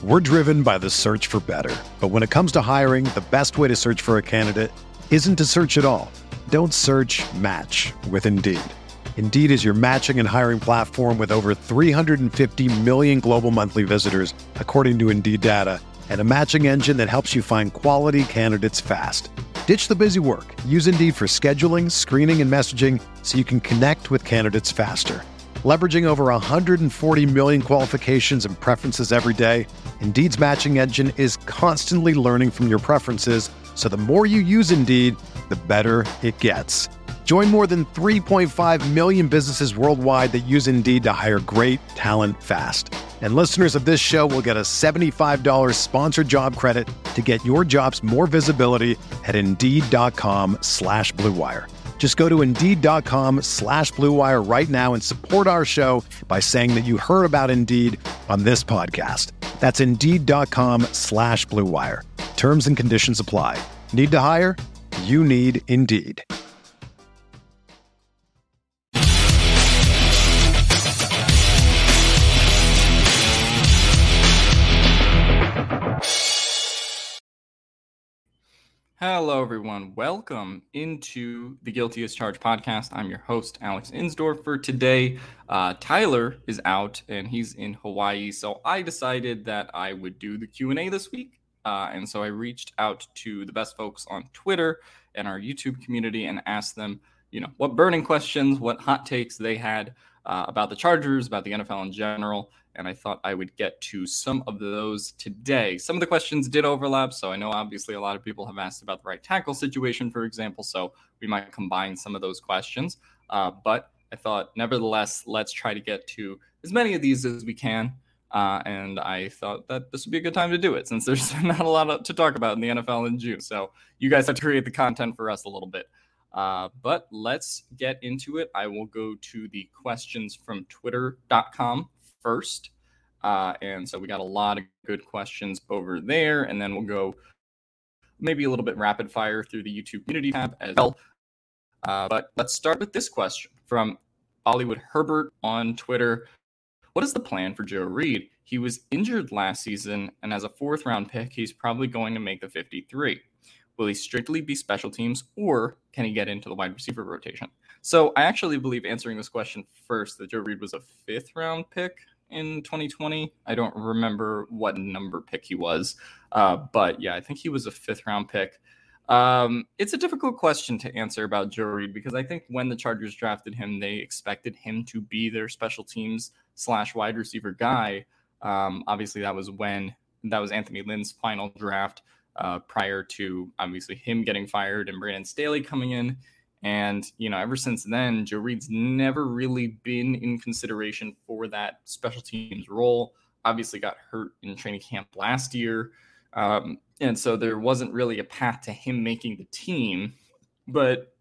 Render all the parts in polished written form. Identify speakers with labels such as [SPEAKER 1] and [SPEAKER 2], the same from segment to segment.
[SPEAKER 1] We're driven by the search for better. But when it comes to hiring, the best way to search for a candidate isn't to search at all. Don't search, match with Indeed. Indeed is your matching and hiring platform with over 350 million global monthly visitors, according to Indeed data, and a matching engine that helps you find quality candidates fast. Ditch the busy work. Use Indeed for scheduling, screening, and messaging so you can connect with candidates faster. Leveraging over 140 million qualifications and preferences every day, Indeed's matching engine is constantly learning from your preferences, so the more you use Indeed, the better it gets. Join more than 3.5 million businesses worldwide that use Indeed to hire great talent fast. And listeners of this show will get a $75 sponsored job credit to get your jobs more visibility at Indeed.com/Blue Wire. Just go to Indeed.com/Blue Wire right now and support our show by saying that you heard about Indeed on this podcast. That's Indeed.com/Blue Wire. Terms and conditions apply. Need to hire? You need Indeed.
[SPEAKER 2] Hello, everyone. Welcome into the Guilty as Charged podcast. I'm your host, Alex Insdorfer. Today, Tyler is out and he's in Hawaii, so I decided that I would do the Q&A this week. And so I reached out to the best folks on Twitter and our YouTube community and asked them, what burning questions, what hot takes they had about the Chargers, about the NFL in general. And I thought I would get to some of those today. Some of the questions did overlap, so I know obviously a lot of people have asked about the right tackle situation, for example, so we might combine some of those questions. But I thought, nevertheless, let's try to get to as many of these as we can. And I thought that this would be a good time to do it, since there's not a lot to talk about in the NFL in June. So you guys have to create the content for us a little bit. But let's get into it. I will go to the questions from twitter.com first. And so we got a lot of good questions over there, and then we'll go maybe a little bit rapid fire through the YouTube community tab as well. But let's start with this question from Bollywood Herbert on Twitter. What is the plan for Joe Reed? He was injured last season, and as a fourth round pick, he's probably going to make the 53. Will he strictly be special teams, or can he get into the wide receiver rotation? So I actually believe, answering this question first, that Joe Reed was a fifth round pick in 2020. I don't remember what number pick he was. But yeah, I think he was a fifth round pick. It's a difficult question to answer about Joe Reed, because I think when the Chargers drafted him, they expected him to be their special teams / wide receiver guy. Obviously that was Anthony Lynn's final draft, prior to obviously him getting fired and Brandon Staley coming in. And, ever since then, Joe Reed's never really been in consideration for that special teams role. Obviously got hurt in training camp last year. And so there wasn't really a path to him making the team. But,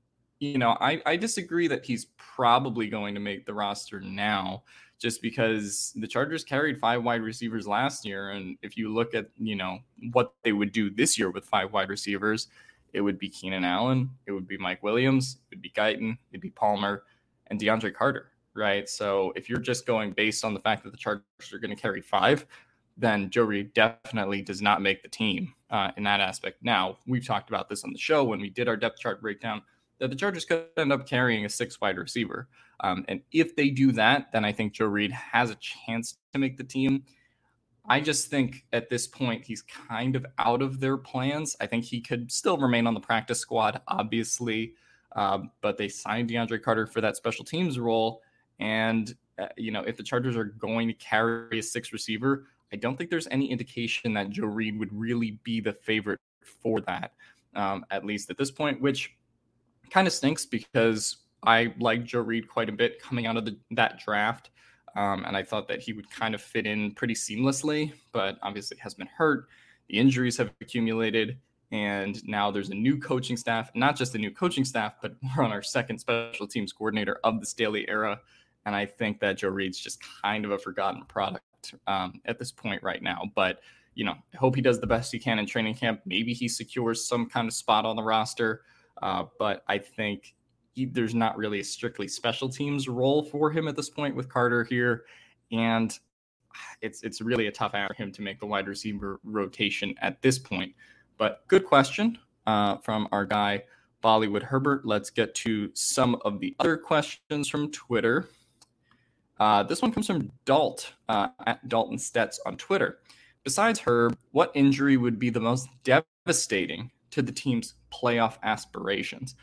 [SPEAKER 2] I disagree that he's probably going to make the roster now, just because the Chargers carried 5 wide receivers last year. And if you look at, what they would do this year with 5 wide receivers, it would be Keenan Allen, it would be Mike Williams, it would be Guyton, it'd be Palmer, and DeAndre Carter, right? So if you're just going based on the fact that the Chargers are going to carry 5, then Joe Reed definitely does not make the team in that aspect. Now, we've talked about this on the show when we did our depth chart breakdown, that the Chargers could end up carrying a 6 wide receiver. And if they do that, then I think Joe Reed has a chance to make the team. I just think at this point, he's kind of out of their plans. I think he could still remain on the practice squad, obviously, but they signed DeAndre Carter for that special teams role. And, if the Chargers are going to carry a 6th receiver, I don't think there's any indication that Joe Reed would really be the favorite for that, at least at this point, which kind of stinks, because I like Joe Reed quite a bit coming out of that draft. And I thought that he would kind of fit in pretty seamlessly, but obviously has been hurt. The injuries have accumulated, and now there's a new coaching staff, not just a new coaching staff, but we're on our 2nd special teams coordinator of the Staley era. And I think that Joe Reed's just kind of a forgotten product at this point right now. But, I hope he does the best he can in training camp. Maybe he secures some kind of spot on the roster. But I think there's not really a strictly special teams role for him at this point with Carter here. And it's really a tough ask for him to make the wide receiver rotation at this point. But good question from our guy, Bollywood Herbert. Let's get to some of the other questions from Twitter. This one comes from Dalt, at Dalton Stets on Twitter. Besides Herb, what injury would be the most devastating to the team's playoff aspirations?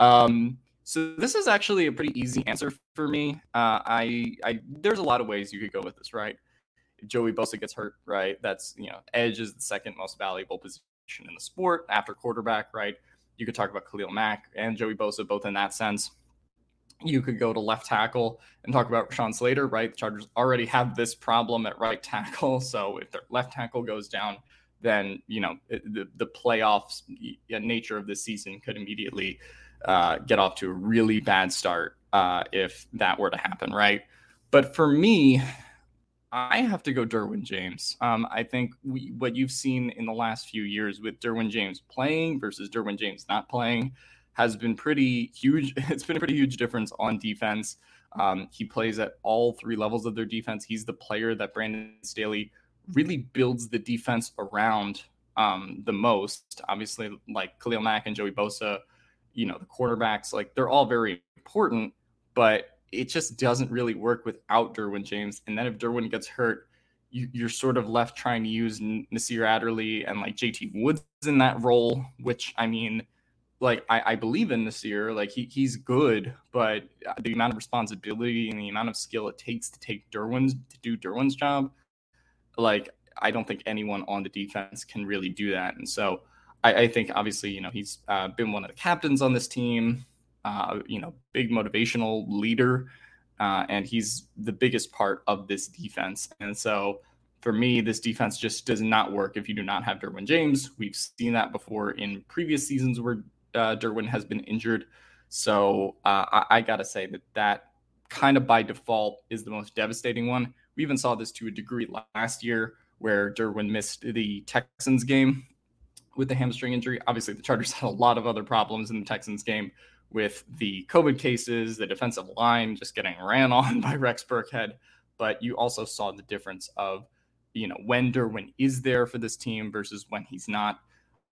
[SPEAKER 2] So this is actually a pretty easy answer for me. There's a lot of ways you could go with this, right? If Joey Bosa gets hurt, right? That's, edge is the second most valuable position in the sport after quarterback, right? You could talk about Khalil Mack and Joey Bosa, both in that sense. You could go to left tackle and talk about Rashawn Slater, right? The Chargers already have this problem at right tackle. So if their left tackle goes down, then, the playoffs nature of this season could immediately get off to a really bad start if that were to happen, right? But for me, I have to go Derwin James. I think what you've seen in the last few years with Derwin James playing versus Derwin James not playing has been pretty huge. It's been a pretty huge difference on defense. He plays at all three levels of their defense. He's the player that Brandon Staley really builds the defense around the most. Obviously, like Khalil Mack and Joey Bosa, the quarterbacks, like they're all very important, but it just doesn't really work without Derwin James. And then if Derwin gets hurt, you're sort of left trying to use Nasir Adderley and like JT Woods in that role, which I believe in Nasir, like he's good, but the amount of responsibility and the amount of skill it takes to do Derwin's job, like I don't think anyone on the defense can really do that. And so I think obviously, he's been one of the captains on this team, big motivational leader, and he's the biggest part of this defense. And so for me, this defense just does not work if you do not have Derwin James. We've seen that before in previous seasons where Derwin has been injured. So I got to say that kind of by default is the most devastating one. We even saw this to a degree last year where Derwin missed the Texans game with the hamstring injury. Obviously, the Chargers had a lot of other problems in the Texans game with the COVID cases, the defensive line just getting ran on by Rex Burkhead. But you also saw the difference of, when Derwin is there for this team versus when he's not.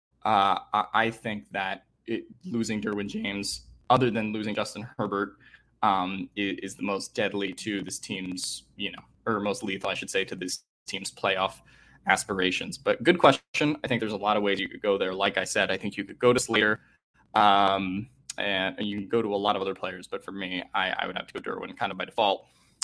[SPEAKER 2] I think that losing Derwin James, other than losing Justin Herbert, is the most deadly to this team's, or most lethal, I should say, to this team's playoff aspirations. But good question. I think there's a lot of ways you could go there. Like I said, I think you could go to Slater, and you can go to a lot of other players. But for me, I would have to go Derwin kind of by default.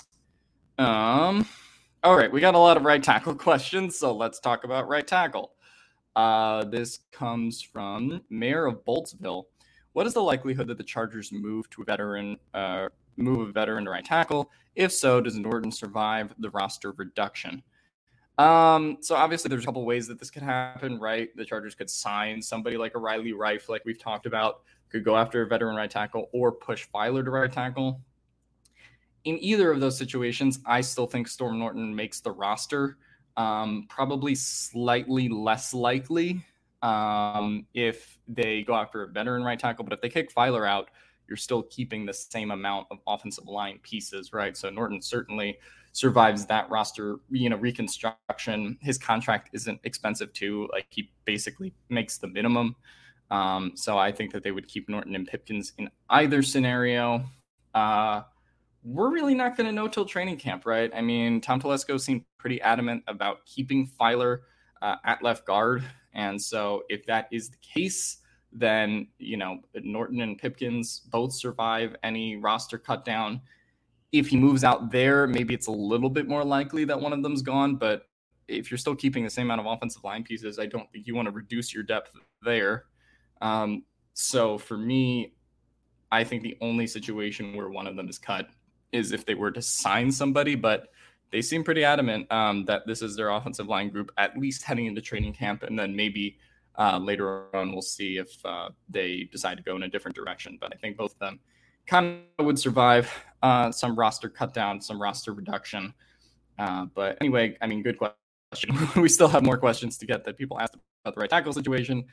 [SPEAKER 2] All right, we got a lot of right tackle questions, so let's talk about right tackle. This comes from Mayor of Boltsville. What is the likelihood that the Chargers move a veteran to right tackle? If so, does Norton survive the roster reduction? So obviously there's a couple ways that this could happen, right? The Chargers could sign somebody like a Riley Reiff, like we've talked about, could go after a veteran right tackle or push Filer to right tackle. In either of those situations, I still think Storm Norton makes the roster. Probably slightly less likely if they go after a veteran right tackle, but if they kick Filer out, you're still keeping the same amount of offensive line pieces, right? So Norton certainly survives that roster, reconstruction. His contract isn't expensive too. Like he basically makes the minimum. So I think that they would keep Norton and Pipkins in either scenario. We're really not going to know till training camp, right? I mean, Tom Telesco seemed pretty adamant about keeping Filer at left guard. And so if that is the case, then, Norton and Pipkins both survive any roster cut down. If he moves out there, maybe it's a little bit more likely that one of them's gone. But if you're still keeping the same amount of offensive line pieces, I don't think you want to reduce your depth there. So for me, I think the only situation where one of them is cut is if they were to sign somebody, but they seem pretty adamant that this is their offensive line group, at least heading into training camp. And then maybe later on, we'll see if they decide to go in a different direction. But I think both of them kind of would survive some roster cut down, some roster reduction. But anyway, I mean, good question. We still have more questions to get that people asked about the right tackle situation.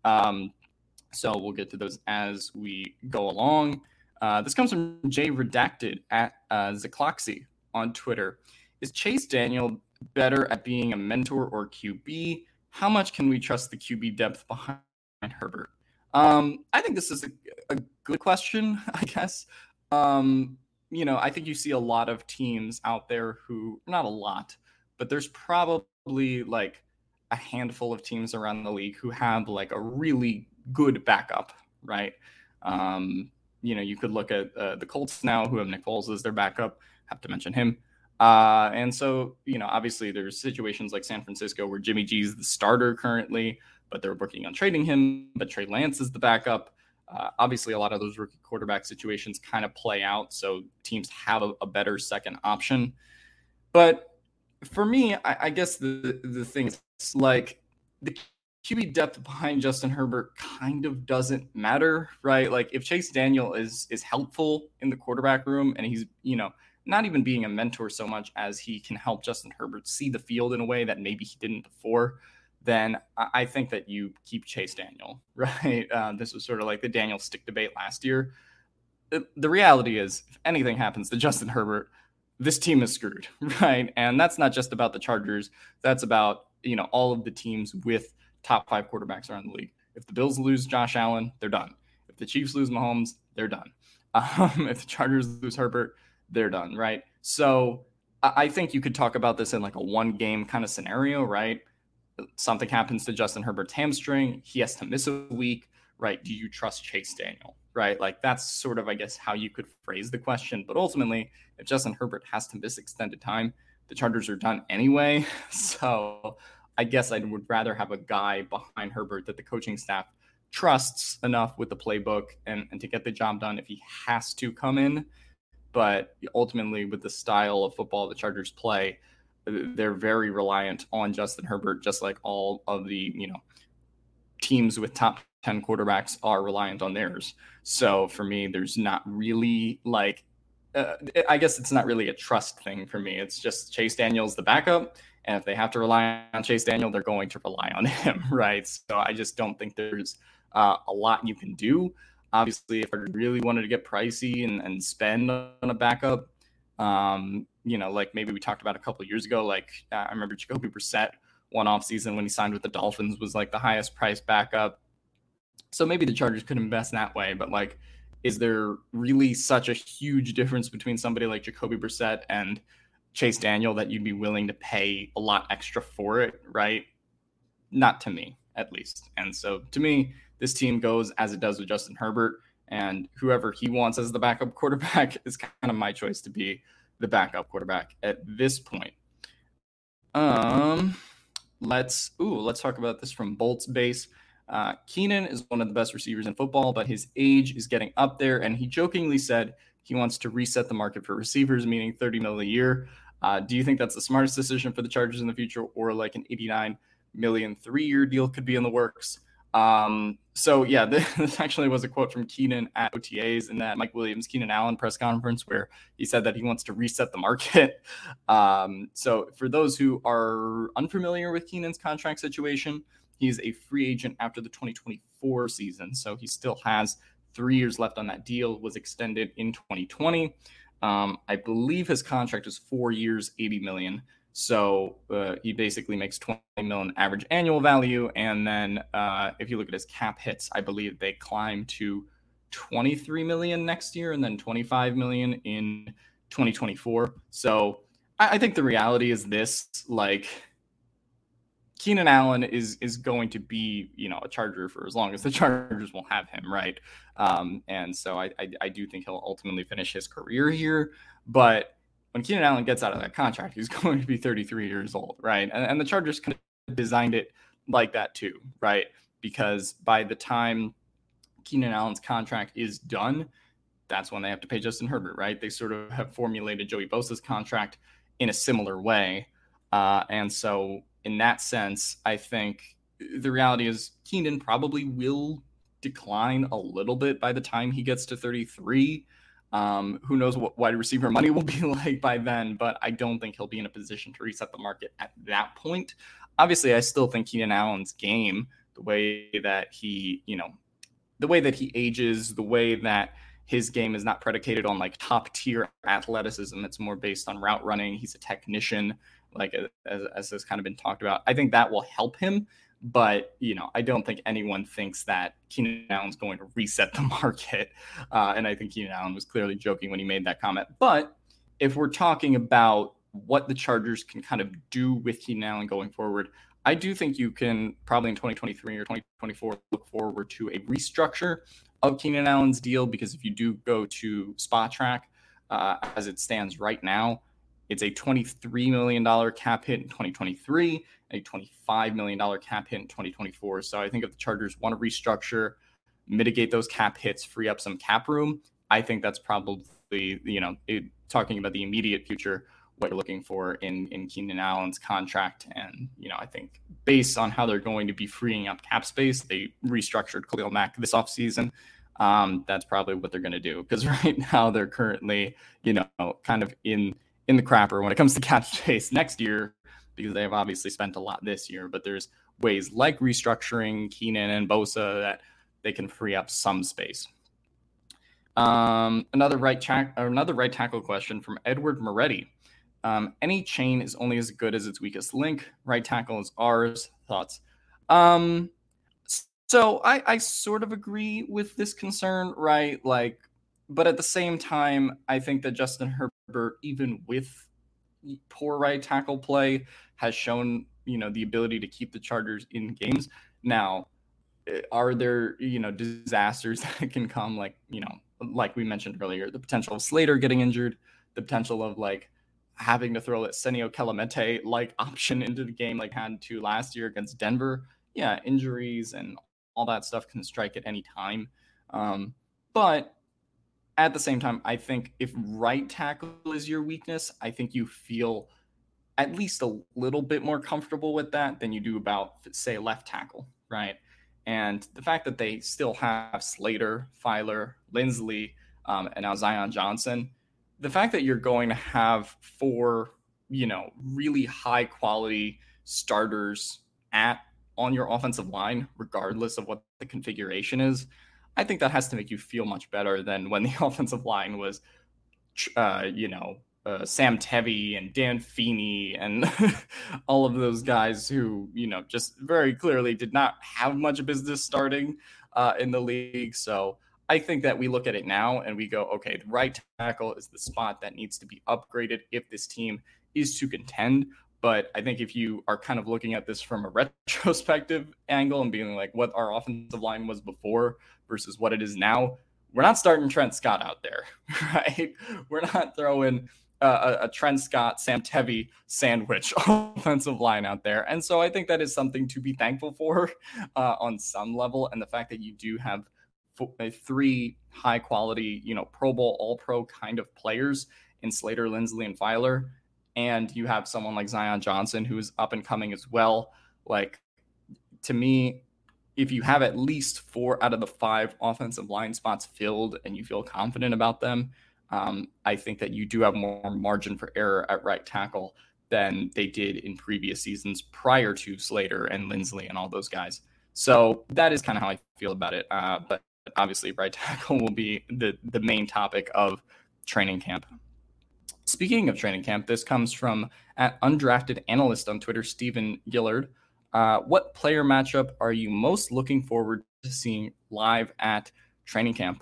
[SPEAKER 2] So we'll get to those as we go along. This comes from Jay Redacted at Zacloxy on Twitter. Is Chase Daniel better at being a mentor or QB? How much can we trust the QB depth behind Herbert? I think this is a good question, I guess. I think you see a lot of teams out there who, not a lot, but there's probably like a handful of teams around the league who have like a really good backup, right? You could look at the Colts now, who have Nick Foles as their backup. Have to mention him. And so, obviously there's situations like San Francisco where Jimmy G is the starter currently, but they're working on trading him, but Trey Lance is the backup. Obviously, a lot of those rookie quarterback situations kind of play out, so teams have a better second option. But for me, I guess the thing is, like, the QB depth behind Justin Herbert kind of doesn't matter, right? Like, if Chase Daniel is helpful in the quarterback room and he's, not even being a mentor so much as he can help Justin Herbert see the field in a way that maybe he didn't before, then I think that you keep Chase Daniel, right? This was sort of like the Daniel stick debate last year. The reality is, if anything happens to Justin Herbert, this team is screwed, right? And that's not just about the Chargers. That's about, all of the teams with top 5 quarterbacks around the league. If the Bills lose Josh Allen, they're done. If the Chiefs lose Mahomes, they're done. If the Chargers lose Herbert, they're done, right? So I think you could talk about this in like a one game kind of scenario, right? Something happens to Justin Herbert's hamstring. He has to miss a week, right? Do you trust Chase Daniel, right? Like that's sort of, I guess, how you could phrase the question. But ultimately, if Justin Herbert has to miss extended time, the Chargers are done anyway. So I guess I would rather have a guy behind Herbert that the coaching staff trusts enough with the playbook and to get the job done if he has to come in. But ultimately, with the style of football the Chargers play, they're very reliant on Justin Herbert, just like all of the, teams with top 10 quarterbacks are reliant on theirs. So for me, there's not really like, I guess it's not really a trust thing for me. It's just Chase Daniel's the backup. And if they have to rely on Chase Daniel, they're going to rely on him, right? So I just don't think there's a lot you can do. Obviously, if I really wanted to get pricey and spend on a backup, like maybe we talked about a couple of years ago, like I remember Jacoby Brissett one offseason when he signed with the Dolphins was like the highest priced backup. So maybe the Chargers could invest that way, but like, is there really such a huge difference between somebody like Jacoby Brissett and Chase Daniel that you'd be willing to pay a lot extra for it, right? Not to me, at least. And so to me, this team goes as it does with Justin Herbert, and whoever he wants as the backup quarterback is kind of my choice to be the backup quarterback at this point. Let's talk about this from Bolts Base. Keenan is one of the best receivers in football, but his age is getting up there, and he jokingly said he wants to reset the market for receivers, meaning $30 million a year. Do you think that's the smartest decision for the Chargers in the future, or like an $89 million 3-year deal could be in the works? So yeah, this actually was a quote from Keenan at OTAs in that Mike Williams, Keenan Allen press conference where he said that he wants to reset the market. So for those who are unfamiliar with Keenan's contract situation, he's a free agent after the 2024 season. So he still has 3 years left on that deal, was extended in 2020. I believe his contract is 4 years, $80 million. So he basically makes $20 million average annual value. And then if you look at his cap hits, I believe they climb to $23 million next year and then $25 million in 2024. So I think the reality is this, like, Keenan Allen is going to be, a Charger for as long as the Chargers will have him, right? And so I do think he'll ultimately finish his career here. But when Keenan Allen gets out of that contract, he's going to be 33 years old, right? And the Chargers kind of designed it like that too, right? Because by the time Keenan Allen's contract is done, that's when they have to pay Justin Herbert, right? They sort of have formulated Joey Bosa's contract in a similar way. And so in that sense, I think the reality is Keenan probably will decline a little bit by the time he gets to 33. Who knows what wide receiver money will be like by then, but I don't think he'll be in a position to reset the market at that point. Obviously, I still think Keenan Allen's game, the way that he ages, the way that his game is not predicated on like top tier athleticism. It's more based on route running. He's a technician. like as has kind of been talked about. I think that will help him. But, I don't think anyone thinks that Keenan Allen's going to reset the market. And I think Keenan Allen was clearly joking when he made that comment. But if we're talking about what the Chargers can kind of do with Keenan Allen going forward, I do think you can probably in 2023 or 2024 look forward to a restructure of Keenan Allen's deal, because if you do go to Spotrac, as it stands right now, it's a $23 million cap hit in 2023, a $25 million cap hit in 2024. So I think if the Chargers want to restructure, mitigate those cap hits, free up some cap room, I think that's probably, talking about the immediate future, what you're looking for in Keenan Allen's contract. And, I think based on how they're going to be freeing up cap space, they restructured Khalil Mack this offseason. That's probably what they're going to do, because right now they're currently, kind of in the crapper when it comes to cap space next year, because they have obviously spent a lot this year. But there's ways like restructuring Keenan and Bosa that they can free up some space. Another right tackle question from Edward Moretti. Any chain is only as good as its weakest link. Right tackle is ours. Thoughts? So I sort of agree with this concern, right? But at the same time, I think that Justin Herbert, even with poor right tackle play, has shown, the ability to keep the Chargers in games. Now, are there, disasters that can come, like we mentioned earlier, the potential of Slater getting injured, the potential of having to throw that Senio Kelemete option into the game had to last year against Denver. Yeah, injuries and all that stuff can strike at any time. But at the same time, I think if right tackle is your weakness, I think you feel at least a little bit more comfortable with that than you do about, say, left tackle, right? And the fact that they still have Slater, Filer, Lindsley, and now Zion Johnson, the fact that you're going to have 4, really high quality starters on your offensive line, regardless of what the configuration is, I think that has to make you feel much better than when the offensive line was, Sam Tevy and Dan Feeney and all of those guys who, just very clearly did not have much business starting in the league. So I think that we look at it now and we go, okay, the right tackle is the spot that needs to be upgraded if this team is to contend. But I think if you are kind of looking at this from a retrospective angle and being like what our offensive line was before versus what it is now, we're not starting Trent Scott out there, right? We're not throwing a Trent Scott, Sam Tevy sandwich offensive line out there. And so I think that is something to be thankful for on some level. And the fact that you do have 3 high quality, Pro Bowl, All Pro kind of players in Slater, Lindsley, and Filer, and you have someone like Zion Johnson who is up and coming as well. To me, if you have at least 4 out of the 5 offensive line spots filled and you feel confident about them, I think that you do have more margin for error at right tackle than they did in previous seasons prior to Slater and Lindsley and all those guys. So that is kind of how I feel about it. But obviously right tackle will be the main topic of training camp. Speaking of training camp, this comes from at undrafted analyst on Twitter, Stephen Gillard. What player matchup are you most looking forward to seeing live at training camp?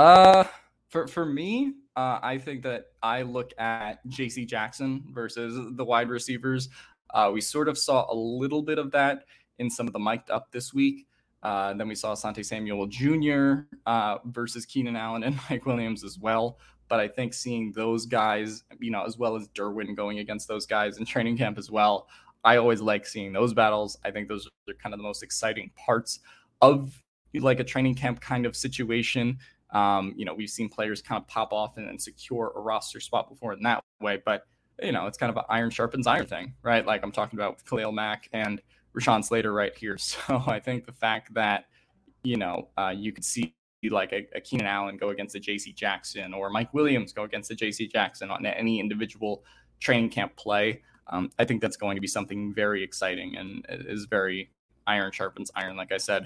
[SPEAKER 2] For me, I think that I look at JC Jackson versus the wide receivers. We sort of saw a little bit of that in some of the mic'd up this week. Then we saw Asante Samuel Jr. Versus Keenan Allen and Mike Williams as well. But I think seeing those guys, as well as Derwin going against those guys in training camp as well, I always like seeing those battles. I think those are kind of the most exciting parts of a training camp kind of situation. We've seen players kind of pop off and secure a roster spot before in that way, but it's kind of an iron sharpens iron thing, right? Like I'm talking about with Khalil Mack and Rashawn Slater right here. So I think the fact that, you could see a Keenan Allen go against a JC Jackson or Mike Williams go against a JC Jackson on any individual training camp play. I think that's going to be something very exciting and is very iron sharpens iron, like I said.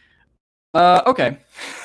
[SPEAKER 2] Okay.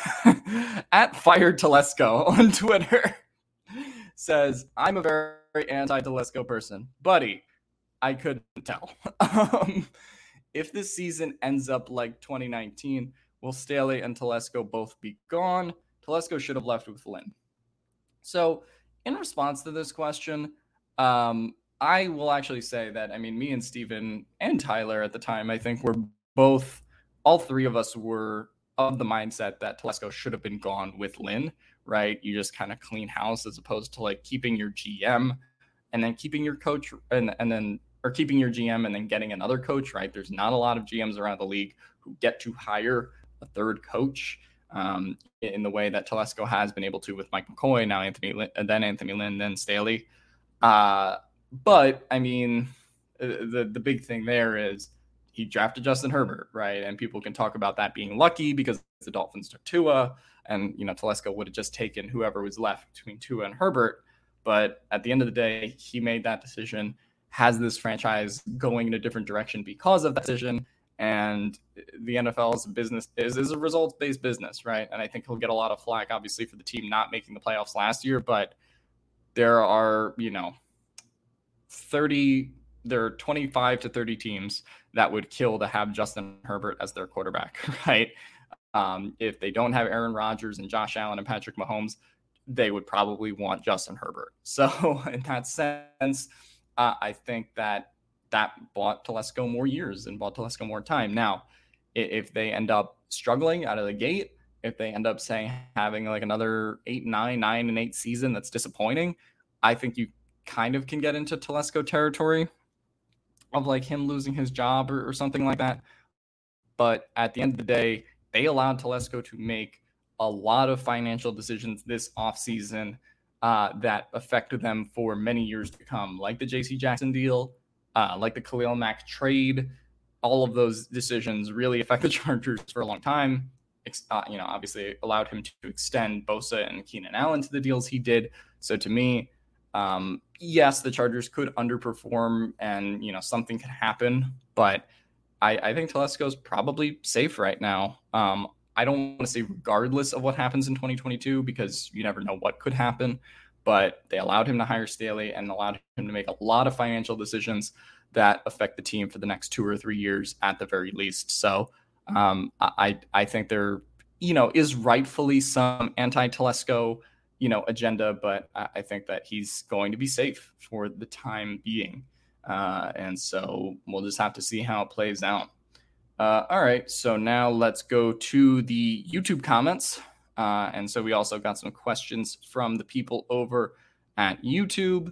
[SPEAKER 2] At Fired Telesco on Twitter says, I'm a very anti-Telesco person. Buddy, I couldn't tell. If this season ends up like 2019, will Staley and Telesco both be gone? Telesco should have left with Lynn. So in response to this question, I will actually say that, I mean, me and Steven and Tyler at the time, I think all three of us were of the mindset that Telesco should have been gone with Lynn, right? You just kind of clean house as opposed to like keeping your GM and then keeping your coach or keeping your GM and then getting another coach, right? There's not a lot of GMs around the league who get to hire a third coach in the way that Telesco has been able to with Mike McCoy, now Anthony Lynn, then Staley. But I mean, the big thing there is he drafted Justin Herbert, right? And people can talk about that being lucky because the Dolphins took Tua, and Telesco would have just taken whoever was left between Tua and Herbert. But at the end of the day, he made that decision, has this franchise going in a different direction because of that decision. And the NFL is a results-based business, right? And I think he'll get a lot of flack, obviously, for the team not making the playoffs last year. But there are, 25 to 30 teams that would kill to have Justin Herbert as their quarterback, right? If they don't have Aaron Rodgers and Josh Allen and Patrick Mahomes, they would probably want Justin Herbert. So in that sense, I think that bought Telesco more years and bought Telesco more time. Now, if they end up struggling out of the gate, if they end up having like another 9-8 season that's disappointing, I think you kind of can get into Telesco territory of like him losing his job or something like that. But at the end of the day, they allowed Telesco to make a lot of financial decisions this offseason that affected them for many years to come, like the J.C. Jackson deal, like the Khalil Mack trade. All of those decisions really affect the Chargers for a long time. Obviously allowed him to extend Bosa and Keenan Allen to the deals he did. So to me, yes, the Chargers could underperform and, something could happen, but I think Telesco's probably safe right now. I don't want to say regardless of what happens in 2022 because you never know what could happen, but they allowed him to hire Staley and allowed him to make a lot of financial decisions that affect the team for the next 2 or 3 years at the very least. So I think there, is rightfully some anti-Telesco, agenda, but I think that he's going to be safe for the time being. And so we'll just have to see how it plays out. All right, so now let's go to the YouTube comments. And so we also got some questions from the people over at YouTube.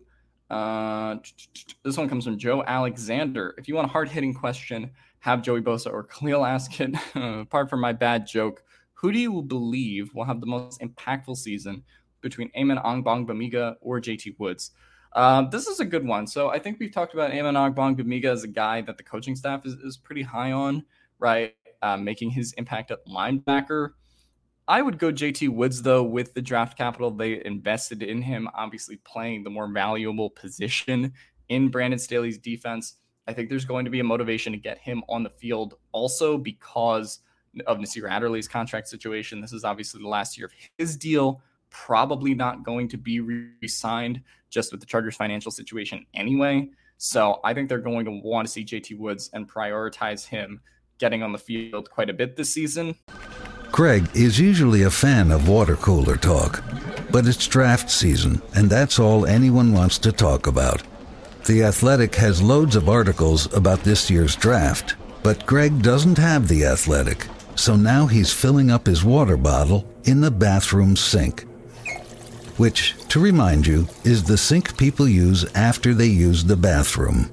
[SPEAKER 2] This one comes from Joe Alexander. If you want a hard-hitting question, have Joey Bosa or Khalil ask it. Apart from my bad joke, who do you believe will have the most impactful season between Amen Ogbongbemiga or JT Woods? This is a good one. So I think we've talked about Amen Ogbongbemiga as a guy that the coaching staff is pretty high on, right? Making his impact at linebacker. I would go JT Woods, though, with the draft capital they invested in him, obviously playing the more valuable position in Brandon Staley's defense. I think there's going to be a motivation to get him on the field also because of Nasir Adderley's contract situation. This is obviously the last year of his deal, probably not going to be re-signed just with the Chargers' financial situation anyway. So I think they're going to want to see JT Woods and prioritize him getting on the field quite a bit this season.
[SPEAKER 3] Greg is usually a fan of water cooler talk, but it's draft season, and that's all anyone wants to talk about. The Athletic has loads of articles about this year's draft, but Greg doesn't have The Athletic, so now he's filling up his water bottle in the bathroom sink, which, to remind you, is the sink people use after they use the bathroom.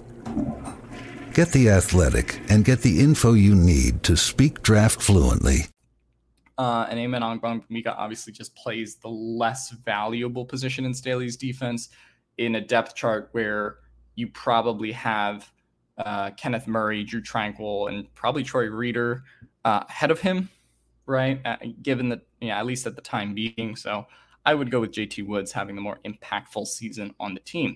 [SPEAKER 3] Get The Athletic and get the info you need to speak draft fluently.
[SPEAKER 2] And Amen Ogbongbemiga obviously just plays the less valuable position in Staley's defense in a depth chart where you probably have Kenneth Murray, Drew Tranquill, and probably Troy Reeder ahead of him, right? Given that, at least at the time being. So I would go with JT Woods having the more impactful season on the team.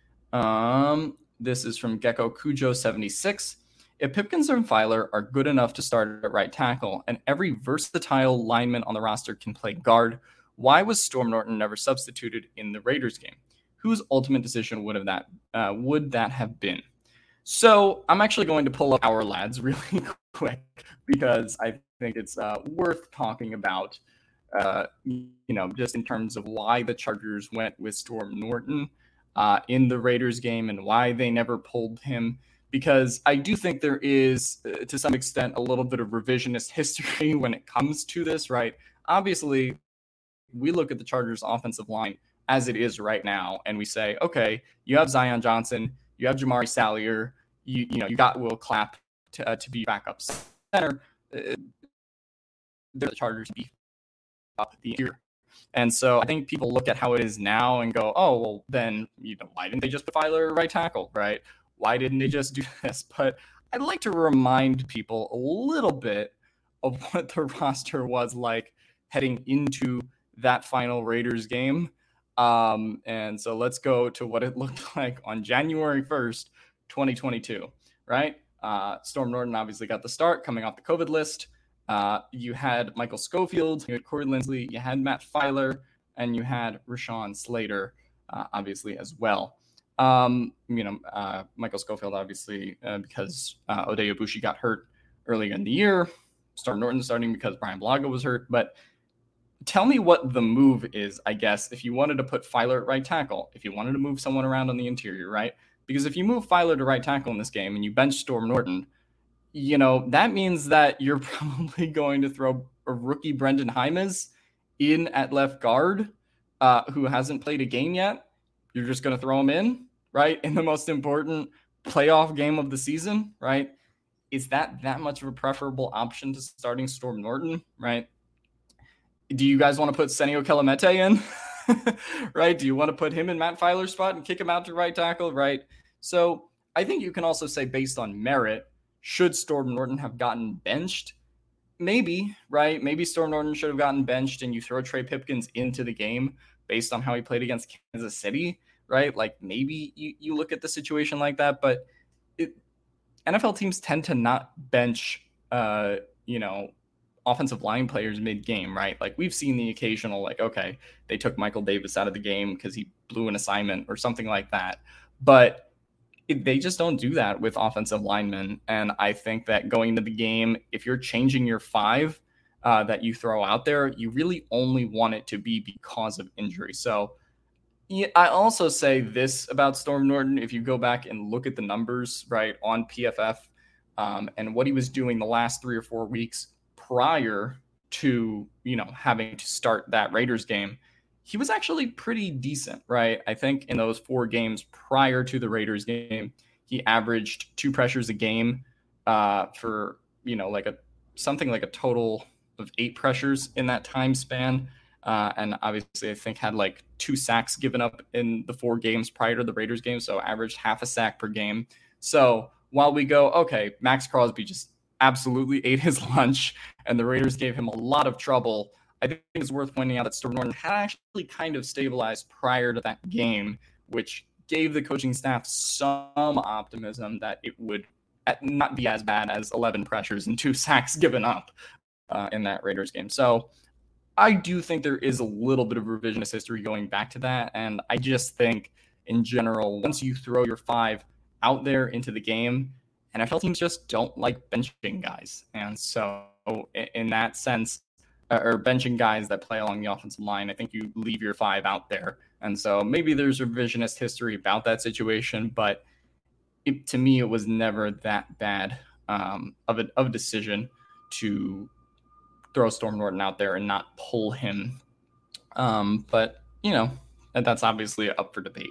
[SPEAKER 2] This is from Gecko Cujo 76. If Pipkins and Filer are good enough to start at right tackle and every versatile lineman on the roster can play guard, why was Storm Norton never substituted in the Raiders game? Whose ultimate decision would that have been? So I'm actually going to pull up our lads really quick because I think it's worth talking about, just in terms of why the Chargers went with Storm Norton in the Raiders game and why they never pulled him. Because I do think there is, to some extent, a little bit of revisionist history when it comes to this, right? Obviously, we look at the Chargers offensive line as it is right now, and we say, okay, you have Zion Johnson, you have Jamari Sallier, you got Will Clapp to be backup center. The Chargers beef up the interior. And so I think people look at how it is now and go, oh, well, then, why didn't they just put Filer right tackle, right? Why didn't they just do this? But I'd like to remind people a little bit of what the roster was like heading into that final Raiders game. And so let's go to what it looked like on January 1st, 2022, right? Storm Norton obviously got the start coming off the COVID list. You had Michael Schofield, you had Corey Linsley, you had Matt Filer, and you had Rashawn Slater, obviously, as well. Michael Schofield, obviously, because Oday Ibushi got hurt earlier in the year. Storm Norton starting because Brian Blaga was hurt. But tell me what the move is, I guess, if you wanted to put Filer at right tackle, if you wanted to move someone around on the interior, right? Because if you move Filer to right tackle in this game and you bench Storm Norton, that means that you're probably going to throw a rookie Brendan Hymes in at left guard who hasn't played a game yet. You're just going to throw him in, right? In the most important playoff game of the season, right? Is that much of a preferable option to starting Storm Norton, right? Do you guys want to put Senio Kelemete in, right? Do you want to put him in Matt Filer's spot and kick him out to right tackle, right? So I think you can also say based on merit, should Storm Norton have gotten benched? Maybe, right? Maybe Storm Norton should have gotten benched and you throw Trey Pipkins into the game based on how he played against Kansas City, right? Like maybe you look at the situation like that, but NFL teams tend to not bench, offensive line players mid-game, right? Like we've seen the occasional, like, okay, they took Michael Davis out of the game because he blew an assignment or something like that. But they just don't do that with offensive linemen. And I think that going into the game, if you're changing your five that you throw out there, you really only want it to be because of injury. So yeah, I also say this about Storm Norton. If you go back and look at the numbers, right, on PFF and what he was doing the last 3 or 4 weeks prior to, having to start that Raiders game, he was actually pretty decent, right? I think in those 4 games prior to the Raiders game, he averaged 2 pressures a game for, something like a total of 8 pressures in that time span. And obviously I think had like 2 sacks given up in the 4 games prior to the Raiders game. So averaged half a sack per game. So while we go, okay, Max Crosby just absolutely ate his lunch and the Raiders gave him a lot of trouble, I think it's worth pointing out that Storm Norton had actually kind of stabilized prior to that game, which gave the coaching staff some optimism that it would not be as bad as 11 pressures and 2 sacks given up in that Raiders game. So I do think there is a little bit of revisionist history going back to that. And I just think in general, once you throw your 5 out there into the game, NFL teams just don't like benching guys. And so in that sense, or benching guys that play along the offensive line, I think you leave your 5 out there. And so maybe there's revisionist history about that situation, but to me, it was never that bad of a decision to throw Storm Norton out there and not pull him. But, that's obviously up for debate.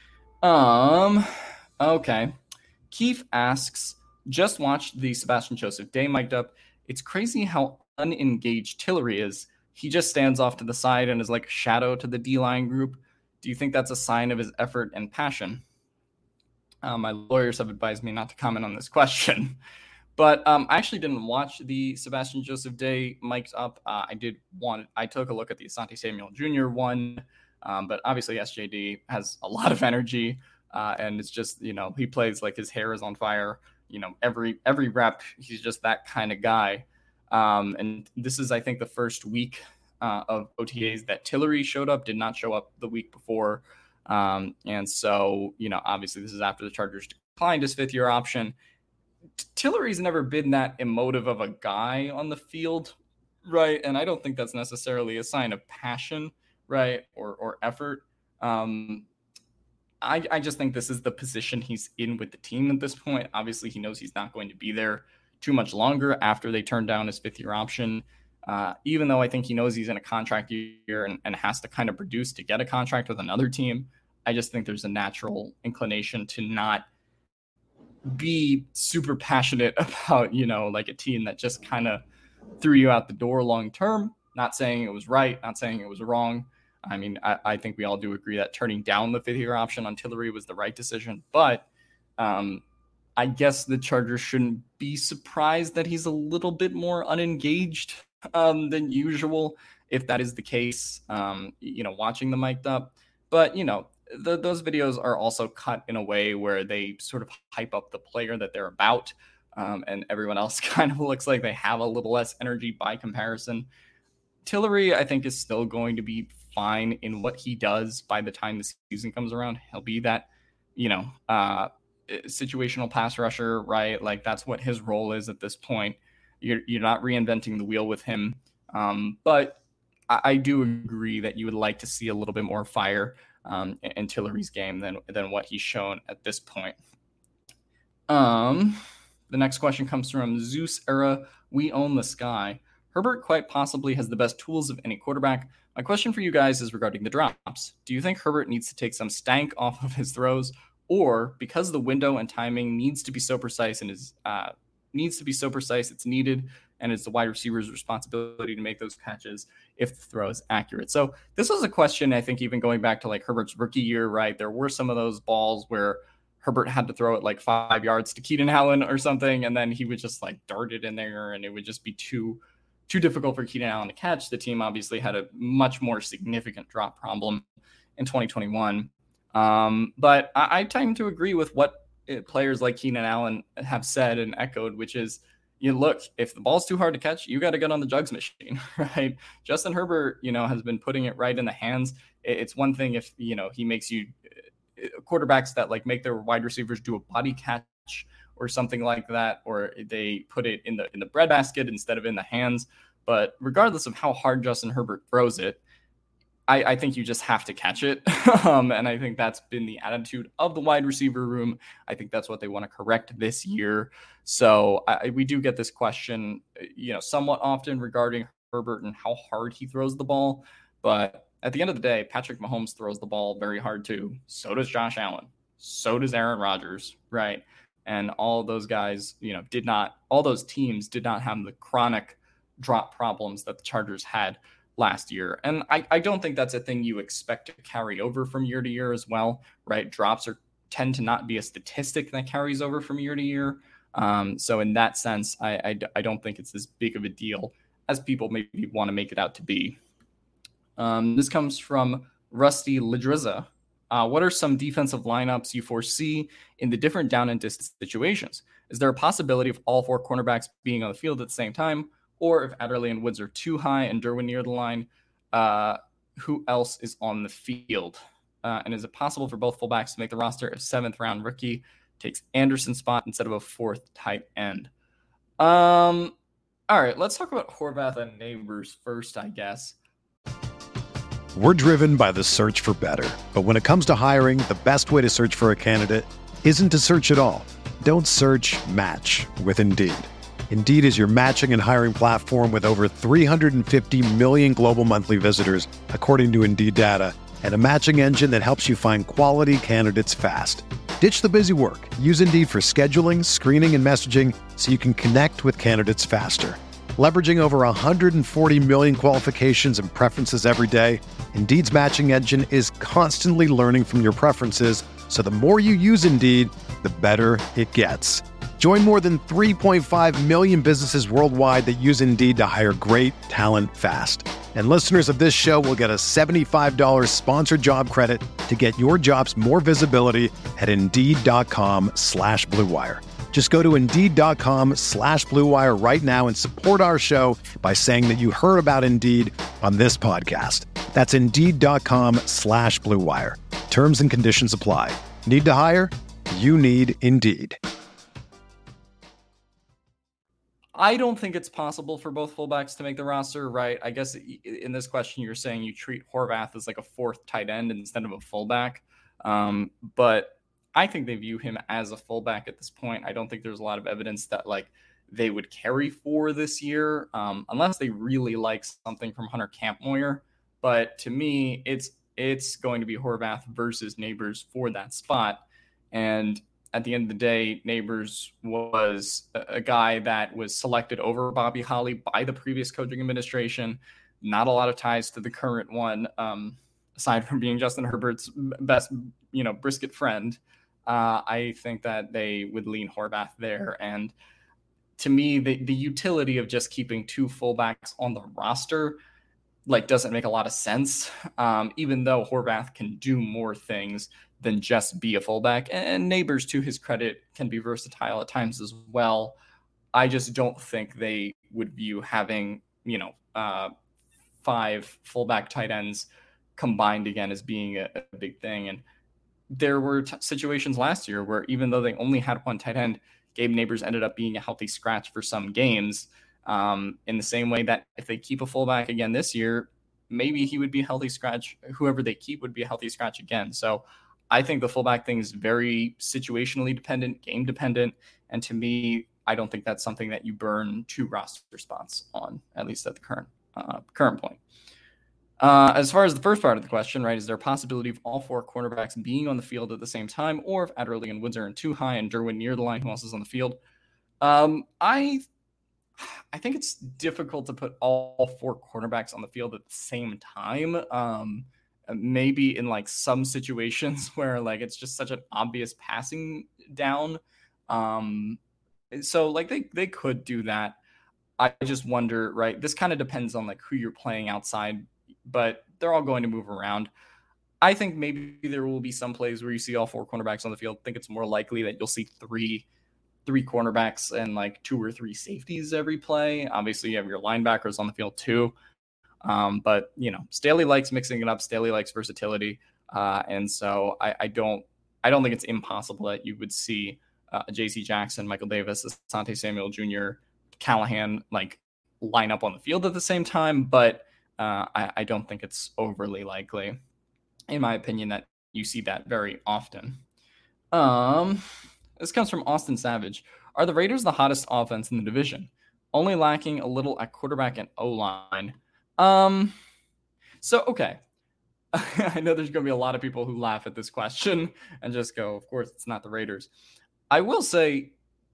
[SPEAKER 2] Okay. Keith asks, just watched the Sebastian Joseph Day mic'd up. It's crazy how unengaged Tillery is. He just stands off to the side and is like a shadow to the D-line group. Do you think that's a sign of his effort and passion? My lawyers have advised me not to comment on this question. But I actually didn't watch the Sebastian Joseph Day mic'd up. I took a look at the Asante Samuel Jr. one, but obviously SJD has a lot of energy. And it's just, he plays like his hair is on fire. Every rep, he's just that kind of guy. And this is, I think, the first week of OTAs that Tillery showed up, did not show up the week before. And so, obviously this is after the Chargers declined his fifth-year option. Tillery's never been that emotive of a guy on the field, right? And I don't think that's necessarily a sign of passion, right, or effort. I just think this is the position he's in with the team at this point. Obviously, he knows he's not going to be there too much longer after they turn down his fifth-year option. Even though I think he knows he's in a contract year and has to kind of produce to get a contract with another team, I just think there's a natural inclination to not be super passionate about, like a team that just kind of threw you out the door long term. Not saying it was right, not saying it was wrong. I mean, I think we all do agree that turning down the fifth-year option on Tillery was the right decision. But I guess the Chargers shouldn't be surprised that he's a little bit more unengaged than usual, if that is the case, watching the mic'd up. But, those videos are also cut in a way where they sort of hype up the player that they're about, and everyone else kind of looks like they have a little less energy by comparison. Tillery, I think, is still going to be fine in what he does by the time the season comes around. He'll be that, situational pass rusher, right? Like, that's what his role is at this point. You're not reinventing the wheel with him. But I do agree that you would like to see a little bit more fire in Tillery's game than what he's shown at this point. The next question comes from Zeus Era. We own the sky. Herbert quite possibly has the best tools of any quarterback. My question for you guys is regarding the drops. Do you think Herbert needs to take some stank off of his throws, or because the window and timing needs to be so precise it's needed, and it's the wide receiver's responsibility to make those catches if the throw is accurate? So this was a question, I think, even going back to like Herbert's rookie year, right? There were some of those balls where Herbert had to throw it like 5 yards to Keenan Allen or something, and then he would just like dart it in there, and it would just be too difficult for Keenan Allen to catch. The team obviously had a much more significant drop problem in 2021. But I tend to agree with what players like Keenan Allen have said and echoed, which is, look, if the ball's too hard to catch, you got to get on the jugs machine, right? Justin Herbert, has been putting it right in the hands. It's one thing if, he makes you quarterbacks that like make their wide receivers do a body catch or something like that, or they put it in the breadbasket instead of in the hands. But regardless of how hard Justin Herbert throws it, I think you just have to catch it. And I think that's been the attitude of the wide receiver room. I think that's what they want to correct this year. So we do get this question, somewhat often regarding Herbert and how hard he throws the ball. But at the end of the day, Patrick Mahomes throws the ball very hard too. So does Josh Allen. So does Aaron Rodgers, right? And all those guys, all those teams did not have the chronic drop problems that the Chargers had last year. And I don't think that's a thing you expect to carry over from year to year as well, right? Drops tend to not be a statistic that carries over from year to year. So in that sense, I don't think it's as big of a deal as people maybe want to make it out to be. This comes from Rusty Ledrizza. What are some defensive lineups you foresee in the different down and distance situations? Is there a possibility of all four cornerbacks being on the field at the same time? Or if Adderley and Woods are too high and Derwin near the line, who else is on the field? And is it possible for both fullbacks to make the roster if 7th round rookie takes Anderson's spot instead of a 4th tight end? All right, let's talk about Horvath and Neighbors first, I guess.
[SPEAKER 1] We're driven by the search for better. But when it comes to hiring, the best way to search for a candidate isn't to search at all. Don't search, match with Indeed. Indeed is your matching and hiring platform with over 350 million global monthly visitors, according to Indeed data, and a matching engine that helps you find quality candidates fast. Ditch the busy work. Use Indeed for scheduling, screening, and messaging so you can connect with candidates faster. Leveraging over 140 million qualifications and preferences every day, Indeed's matching engine is constantly learning from your preferences, so the more you use Indeed, the better it gets. Join more than 3.5 million businesses worldwide that use Indeed to hire great talent fast. And listeners of this show will get a $75 sponsored job credit to get your jobs more visibility at Indeed.com/Blue Wire. Just go to Indeed.com/Blue Wire right now and support our show by saying that you heard about Indeed on this podcast. That's Indeed.com/Blue Wire. Terms and conditions apply. Need to hire? you need Indeed.
[SPEAKER 2] I don't think it's possible for both fullbacks to make the roster, right? I guess in this question, you're saying you treat Horvath as like a fourth tight end instead of a fullback. But I think they view him as a fullback at this point. I don't think there's a lot of evidence that like they would carry for this year, unless they really like something from Hunter Kampmoyer. But to me, it's going to be Horvath versus Neighbors for that spot. And at the end of the day, Neighbors was a guy that was selected over Bobby Holly by the previous coaching administration. Not a lot of ties to the current one, aside from being Justin Herbert's best, brisket friend. I think that they would lean Horvath there. And to me, the utility of just keeping two fullbacks on the roster doesn't make a lot of sense, even though Horvath can do more things than just be a fullback. And Neighbors, to his credit, can be versatile at times as well. I just don't think they would view having, 5 fullback tight ends combined again as being a big thing. And there were situations last year where even though they only had one tight end, Gabe Neighbors ended up being a healthy scratch for some games. In the same way that if they keep a fullback again this year, maybe he would be a healthy scratch. Whoever they keep would be a healthy scratch again. So I think the fullback thing is very situationally dependent, game dependent. And to me, I don't think that's something that you burn 2 roster spots on, at least at the current point. As far as the first part of the question, right, is there a possibility of all 4 cornerbacks being on the field at the same time, or if Adderley and Woods are in too high and Derwin near the line, who else is on the field? I think it's difficult to put all 4 cornerbacks on the field at the same time. Maybe in some situations where it's just such an obvious passing down. So they could do that. I just wonder, right? This kind of depends on who you're playing outside, but they're all going to move around. I think maybe there will be some plays where you see all 4 cornerbacks on the field. I think it's more likely that you'll see three cornerbacks and 2 or 3 safeties every play. Obviously you have your linebackers on the field too. But Staley likes mixing it up. Staley likes versatility. And so I don't think it's impossible that you would see JC Jackson, Michael Davis, Asante Samuel Jr., Callahan, line up on the field at the same time. But I don't think it's overly likely, in my opinion, that you see that very often. This comes from Austin Savage. Are the Raiders the hottest offense in the division? Only lacking a little at quarterback and O-line. So, okay. I know there's going to be a lot of people who laugh at this question and just go, of course, it's not the Raiders. I will say,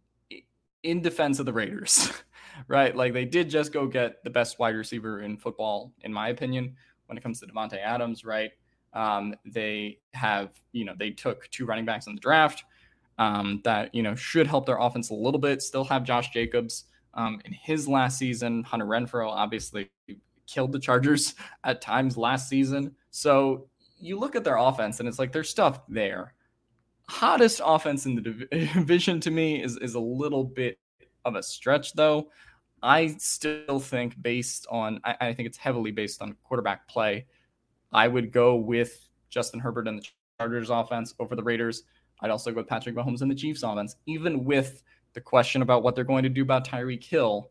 [SPEAKER 2] in defense of the Raiders, right? They did just go get the best wide receiver in football, in my opinion, when it comes to Davante Adams, right? They have, they took 2 running backs in the draft that, should help their offense a little bit. Still have Josh Jacobs in his last season. Hunter Renfrow obviously killed the Chargers at times last season. So you look at their offense and it's there's stuff there. Hottest offense in the division to me is a little bit of a stretch, though. I still think I think it's heavily based on quarterback play. I would go with Justin Herbert and the Chargers offense over the Raiders. I'd also go with Patrick Mahomes and the Chiefs offense. Even with the question about what they're going to do about Tyreek Hill,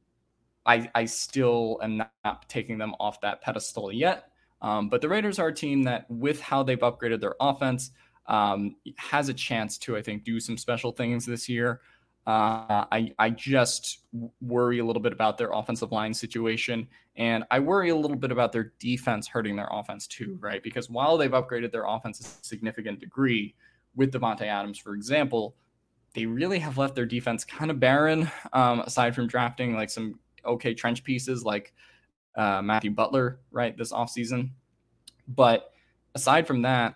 [SPEAKER 2] I still am not taking them off that pedestal yet. But the Raiders are a team that, with how they've upgraded their offense, has a chance to, I think, do some special things this year. I just worry a little bit about their offensive line situation, and I worry a little bit about their defense hurting their offense too, right? Because while they've upgraded their offense to a significant degree with Davante Adams, for example, they really have left their defense kind of barren, aside from drafting some okay trench pieces like Matthew Butler, right, this offseason. But aside from that,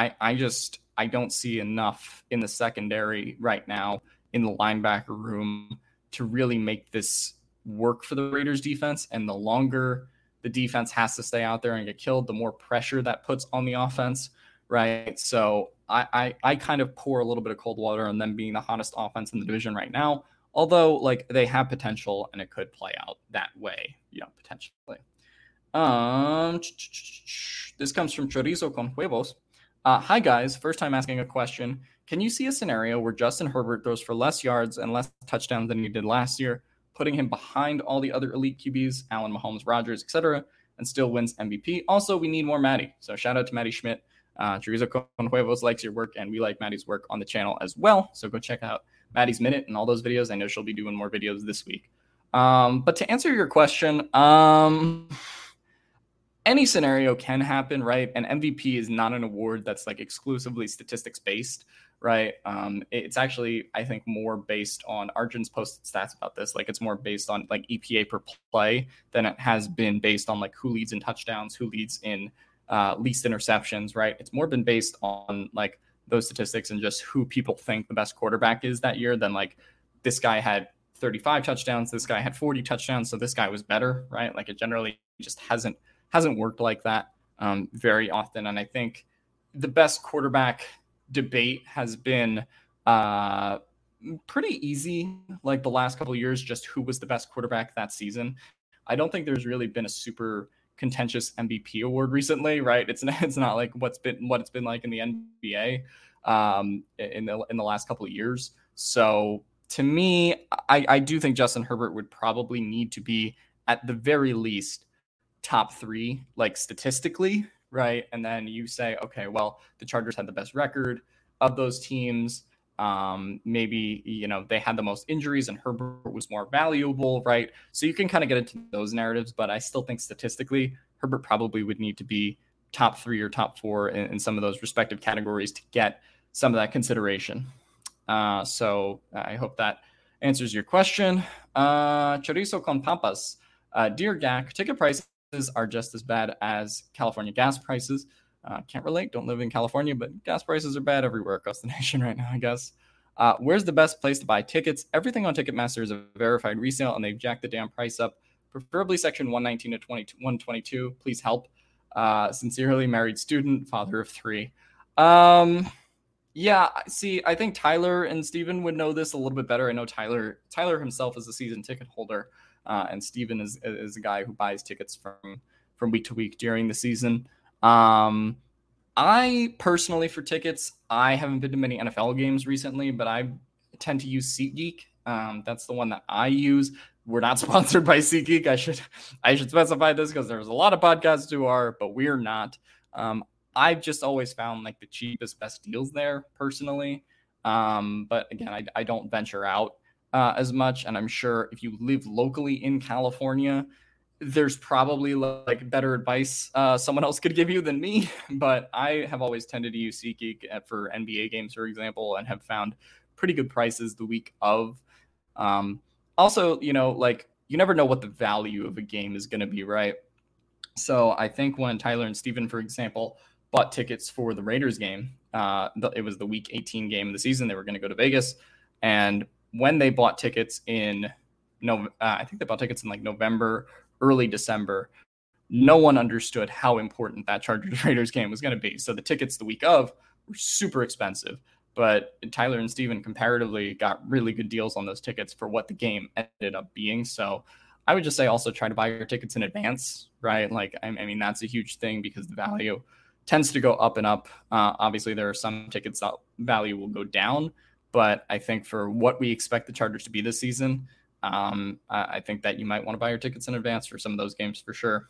[SPEAKER 2] I don't see enough in the secondary right now in the linebacker room to really make this work for the Raiders defense. And the longer the defense has to stay out there and get killed, the more pressure that puts on the offense, right? So I kind of pour a little bit of cold water on them being the hottest offense in the division right now, although they have potential and it could play out that way, potentially. This comes from Chorizo con Huevos. Hi, guys. First time asking a question. Can you see a scenario where Justin Herbert throws for less yards and less touchdowns than he did last year, putting him behind all the other elite QBs, Allen, Mahomes, Rodgers, etc., and still wins MVP? Also, we need more Maddie. So shout out to Maddie Schmidt. Chorizo Con Huevos likes your work, and we like Maddie's work on the channel as well. So go check out Maddie's Minute and all those videos. I know she'll be doing more videos this week. But to answer your question, any scenario can happen, right? And MVP is not an award that's like exclusively statistics based, right? It's actually, I think, more based on Arjun's posted stats about this. Like it's more based on like EPA per play than it has been based on like who leads in touchdowns, who leads in least interceptions, right? It's more been based on like those statistics and just who people think the best quarterback is that year than like this guy had 35 touchdowns, this guy had 40 touchdowns, so this guy was better, right? Like it generally just hasn't worked like that very often. And I think the best quarterback debate has been pretty easy like the last couple of years, just who was the best quarterback that season. I don't think there's really been a super contentious MVP award recently, right? It's not like what it's been like in the NBA in the last couple of years. So to me, I do think Justin Herbert would probably need to be at the very least top 3, like statistically, right? And then you say, okay, well, the Chargers had the best record of those teams. Maybe, they had the most injuries and Herbert was more valuable, right? So you can kind of get into those narratives, but I still think statistically, Herbert probably would need to be top 3 or top 4 in some of those respective categories to get some of that consideration. So I hope that answers your question. Chorizo con papas. Dear Gak, ticket prices are just as bad as California gas prices. Can't relate, don't live in California, but gas prices are bad everywhere across the nation right now, I guess. Where's the best place to buy tickets? Everything on Ticketmaster is a verified resale, and they've jacked the damn price up, preferably section 119 to 122. Please help. Sincerely, married student, father of 3. Yeah, see, I think Tyler and Steven would know this a little bit better. I know Tyler himself is a season ticket holder, and Steven is a guy who buys tickets from week to week during the season. I personally, for tickets, I haven't been to many NFL games recently, but I tend to use SeatGeek. That's the one that I use. We're not sponsored by SeatGeek. I should specify this because there's a lot of podcasts who are, but we're not. I've just always found like the cheapest, best deals there personally. But again, I don't venture out as much. And I'm sure if you live locally in California, there's probably like better advice someone else could give you than me. But I have always tended to use SeatGeek for NBA games, for example, and have found pretty good prices the week of. Also, like you never know what the value of a game is going to be, right? So I think when Tyler and Steven, for example, bought tickets for the Raiders game, it was the week 18 game of the season. They were going to go to Vegas. And when they bought tickets I think they bought tickets in like November, early December, no one understood how important that Chargers Raiders game was going to be. So the tickets the week of were super expensive, but Tyler and Steven comparatively got really good deals on those tickets for what the game ended up being. So I would just say also try to buy your tickets in advance, right? Like, I mean, that's a huge thing because the value tends to go up and up. Obviously, there are some tickets that value will go down, but I think for what we expect the Chargers to be this season, I think that you might want to buy your tickets in advance for some of those games for sure.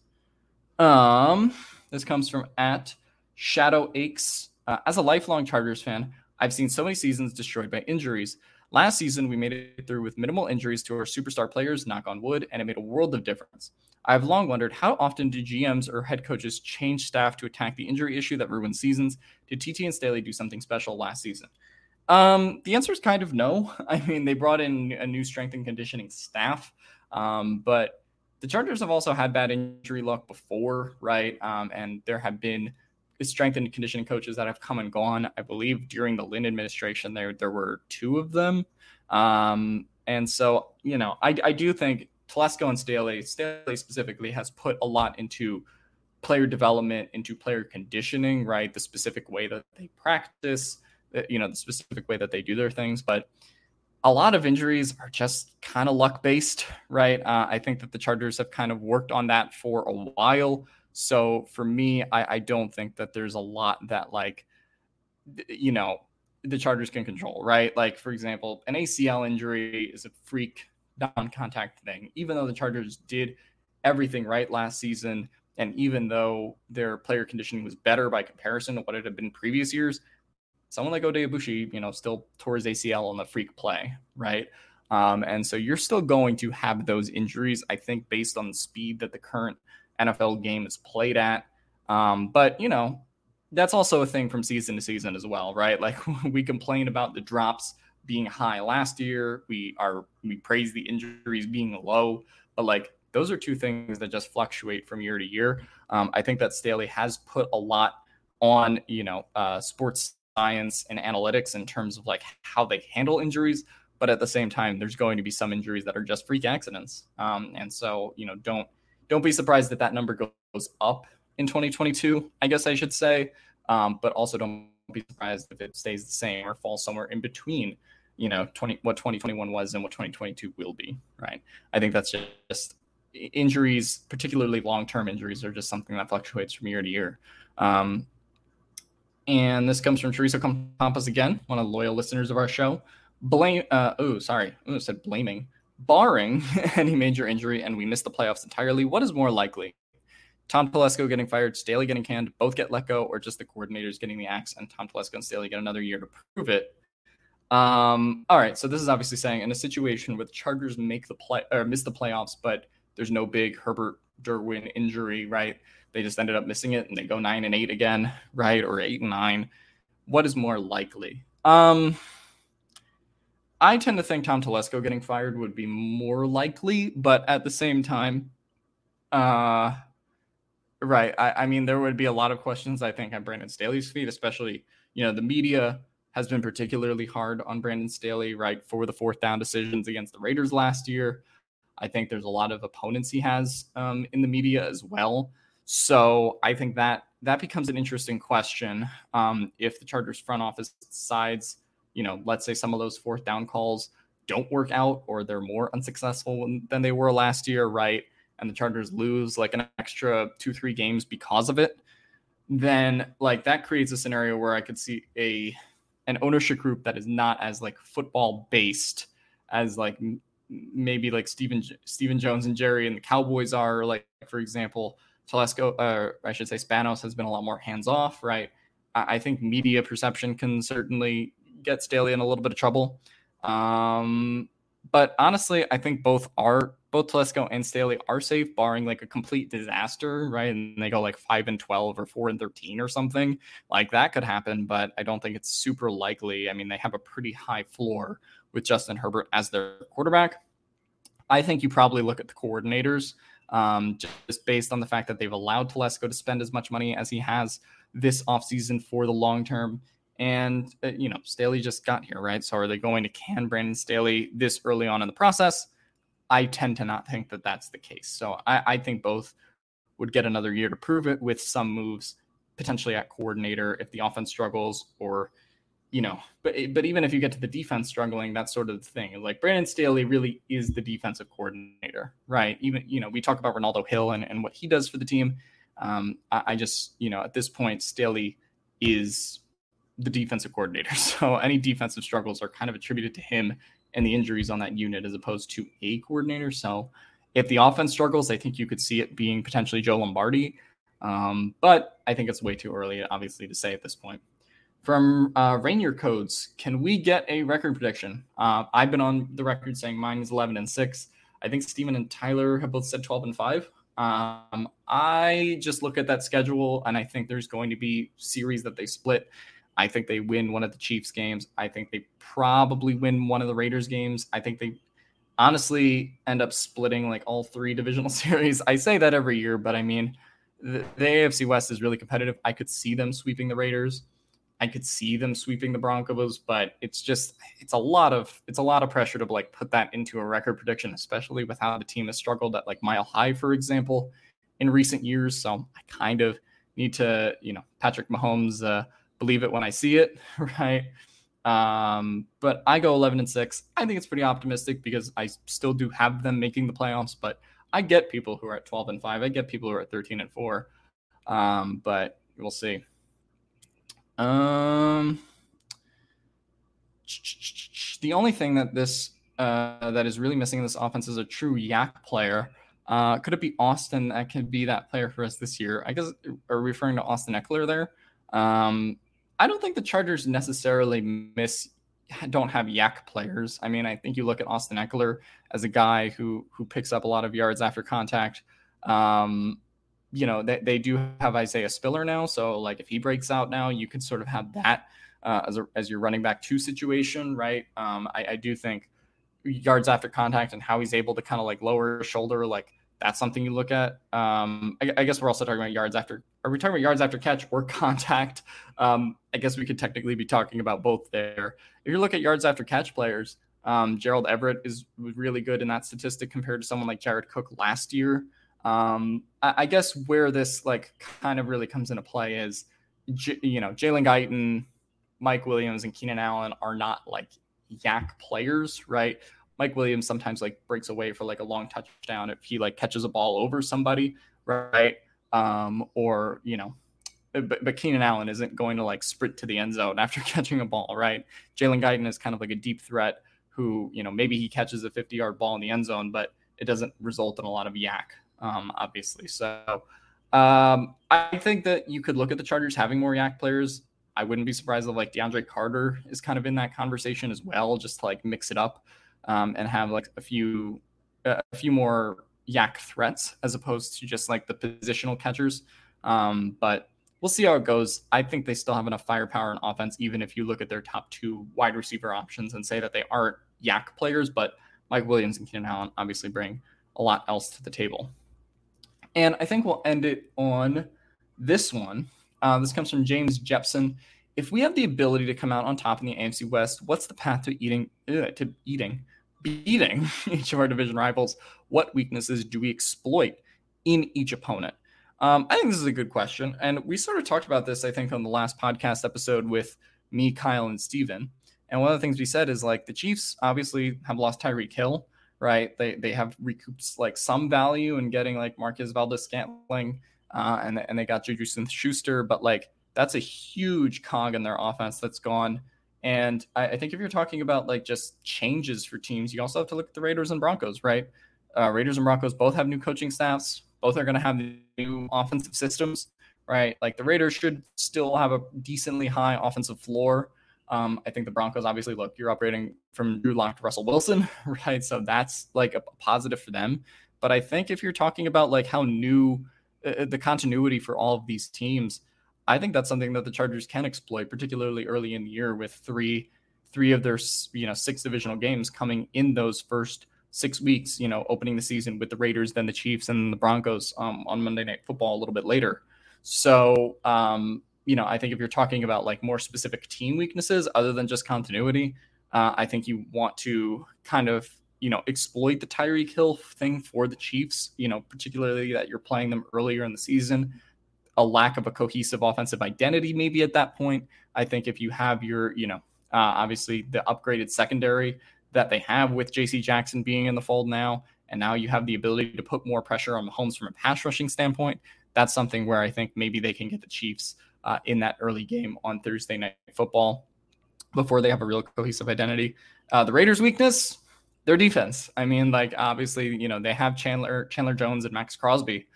[SPEAKER 2] This comes from @ShadowAches. As a lifelong Chargers fan, I've seen so many seasons destroyed by injuries. Last season, we made it through with minimal injuries to our superstar players, knock on wood, and it made a world of difference. I've long wondered, how often do GMs or head coaches change staff to attack the injury issue that ruins seasons? Did TT and Staley do something special last season? The answer is kind of no. I mean, they brought in a new strength and conditioning staff, but the Chargers have also had bad injury luck before, right? And there have been strength and conditioning coaches that have come and gone. I believe during the Lynn administration, there were 2 of them. And so, I do think Telesco and Staley specifically has put a lot into player development, into player conditioning, right? The specific way that they practice, the specific way that they do their things. But a lot of injuries are just kind of luck based, right? I think that the Chargers have kind of worked on that for a while. So for me, I don't think that there's a lot that the Chargers can control, right? Like, for example, an ACL injury is a freak non-contact thing, even though the Chargers did everything right last season. And even though their player conditioning was better by comparison to what it had been previous years, someone like Ode Ibushi, still tore his ACL on the freak play, right? And so you're still going to have those injuries, I think, based on the speed that the current NFL game is played at. But that's also a thing from season to season as well, right? Like, we complain about the drops being high last year. We praise the injuries being low, but like, those are two things that just fluctuate from year to year. I think that Staley has put a lot on, sports science and analytics in terms of like how they handle injuries. But at the same time, there's going to be some injuries that are just freak accidents. And so, don't be surprised that number goes up in 2022, I guess I should say. But also don't be surprised if it stays the same or falls somewhere in between, what 2021 was and what 2022 will be, right? I think that's just injuries, particularly long-term injuries, are just something that fluctuates from year to year. And this comes from Teresa Campos again, one of the loyal listeners of our show. Said blaming. Barring any major injury and we miss the playoffs entirely, what is more likely? Tom Telesco getting fired, Staley getting canned, both get let go, or just the coordinators getting the axe and Tom Telesco and Staley get another year to prove it? All right, so this is obviously saying in a situation where the Chargers miss the playoffs, but there's no big Herbert Derwin injury, right? They just ended up missing it and they go 9-8 again, right? Or 8-9. What is more likely? I tend to think Tom Telesco getting fired would be more likely, but at the same time, right. I mean, there would be a lot of questions, I think, on Brandon Staley's feet, especially, the media has been particularly hard on Brandon Staley, right, for the fourth down decisions against the Raiders last year. I think there's a lot of opponents he has in the media as well. So I think that becomes an interesting question. If the Chargers front office decides, let's say some of those fourth down calls don't work out or they're more unsuccessful than they were last year, right? And the Chargers lose like an extra 2-3 games because of it, then like that creates a scenario where I could see an ownership group that is not as like football based as like maybe like Stephen Jones and Jerry and the Cowboys are. Like, for example, Spanos has been a lot more hands off, right? I think media perception can certainly get Staley in a little bit of trouble. But honestly, I think both Telesco and Staley are safe, barring like a complete disaster, right? And they go like 5-12 or 4-13 or something like that could happen, but I don't think it's super likely. I mean, they have a pretty high floor with Justin Herbert as their quarterback. I think you probably look at the coordinators, just based on the fact that they've allowed Telesco to spend as much money as he has this offseason for the long term. And, Staley just got here, right? So are they going to can Brandon Staley this early on in the process? I tend to not think that that's the case. So I think both would get another year to prove it with some moves potentially at coordinator if the offense struggles or, but even if you get to the defense struggling, that's sort of the thing. Like Brandon Staley really is the defensive coordinator, right? Even, we talk about Ronaldo Hill and what he does for the team. I just, at this point, Staley is the defensive coordinator. So any defensive struggles are kind of attributed to him and the injuries on that unit as opposed to a coordinator. So if the offense struggles, I think you could see it being potentially Joe Lombardi. But I think it's way too early, obviously, to say at this point. From Rainier Codes, can we get a record prediction? I've been on the record saying mine is 11-6. I think Steven and Tyler have both said 12-5. I just look at that schedule and I think there's going to be series that they split. I think they win one of the Chiefs games. I think they probably win one of the Raiders games. I think they honestly end up splitting like all three divisional series. I say that every year, but I mean, the AFC West is really competitive. I could see them sweeping the Raiders. I could see them sweeping the Broncos, but it's a lot of pressure to like put that into a record prediction, especially with how the team has struggled at like Mile High, for example, in recent years. So I kind of need to, Patrick Mahomes, believe it when I see it, right? But I go 11-6. I think it's pretty optimistic because I still do have them making the playoffs, but I get people who are at 12-5. I get people who are at 13-4. But we'll see. The only thing that that is really missing in this offense is a true yak player. Could it be Austin that could be that player for us this year? I guess are referring to Austin Ekeler there. I don't think the Chargers necessarily don't have yak players. I mean, I think you look at Austin Ekeler as a guy who picks up a lot of yards after contact. They do have Isaiah Spiller now. So like if he breaks out now, you can sort of have that as your running back 2 situation, right? I do think yards after contact and how he's able to kind of like lower his shoulder, like that's something you look at. I guess we're also talking about yards after. Are we talking about yards after catch or contact? I guess we could technically be talking about both there. If you look at yards after catch players, Gerald Everett was really good in that statistic compared to someone like Jared Cook last year. I guess where this like kind of really comes into play is, Jalen Guyton, Mike Williams, and Keenan Allen are not like yak players, right? Mike Williams sometimes like breaks away for like a long touchdown if he like catches a ball over somebody, right? But Keenan Allen isn't going to like sprint to the end zone after catching a ball, right? Jalen Guyton is kind of like a deep threat who, maybe he catches a 50-yard ball in the end zone, but it doesn't result in a lot of yak, obviously. So I think that you could look at the Chargers having more yak players. I wouldn't be surprised if like DeAndre Carter is kind of in that conversation as well, just to like mix it up and have like a few more yak threats as opposed to just like the positional catchers. But we'll see how it goes. I think they still have enough firepower in offense, even if you look at their top 2 wide receiver options and say that they aren't yak players, but Mike Williams and Keenan Allen obviously bring a lot else to the table. And I think we'll end it on this one. This comes from James Jepson. If we have the ability to come out on top in the AFC West, what's the path to beating each of our division rivals? What weaknesses do we exploit in each opponent? I think this is a good question. And we sort of talked about this, I think, on the last podcast episode with me, Kyle, and Steven. And one of the things we said is like the Chiefs obviously have lost Tyreek Hill, right? They have recouped like some value in getting like Marquez Valdes-Scantling and they got Juju Smith-Schuster, but like that's a huge cog in their offense that's gone. And I think if you're talking about like just changes for teams, you also have to look at the Raiders and Broncos, right? Raiders and Broncos both have new coaching staffs. Both are going to have new offensive systems, right? Like the Raiders should still have a decently high offensive floor. I think the Broncos, obviously, look, you're upgrading from Drew Lock to Russell Wilson, right? So that's like a positive for them. But I think if you're talking about like how new the continuity for all of these teams, I think that's something that the Chargers can exploit, particularly early in the year with three of their 6 divisional games coming in those first 6 weeks, opening the season with the Raiders, then the Chiefs, and the Broncos on Monday Night Football a little bit later. So, I think if you're talking about like more specific team weaknesses other than just continuity, I think you want to kind of, exploit the Tyreek Hill thing for the Chiefs, particularly that you're playing them earlier in the season. A lack of a cohesive offensive identity maybe at that point. I think if you have your, obviously the upgraded secondary that they have with J.C. Jackson being in the fold now, and now you have the ability to put more pressure on Mahomes from a pass rushing standpoint, that's something where I think maybe they can get the Chiefs in that early game on Thursday Night Football before they have a real cohesive identity. The Raiders' weakness, their defense. I mean, like obviously, they have Chandler Jones and Max Crosby.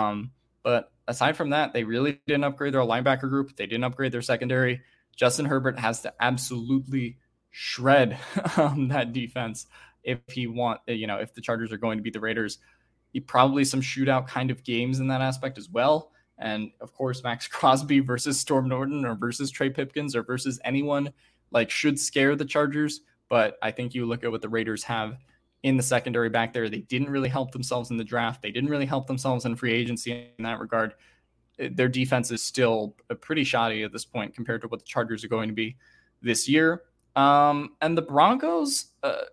[SPEAKER 2] But aside from that, they really didn't upgrade their linebacker group. They didn't upgrade their secondary. Justin Herbert has to absolutely shred that defense if if the Chargers are going to beat the Raiders. Probably some shootout kind of games in that aspect as well. And of course, Max Crosby versus Storm Norton or versus Trey Pipkins or versus anyone like should scare the Chargers. But I think you look at what the Raiders have in the secondary back there. They didn't really help themselves in the draft. They didn't really help themselves in free agency in that regard. Their defense is still pretty shoddy at this point compared to what the Chargers are going to be this year. And the Broncos,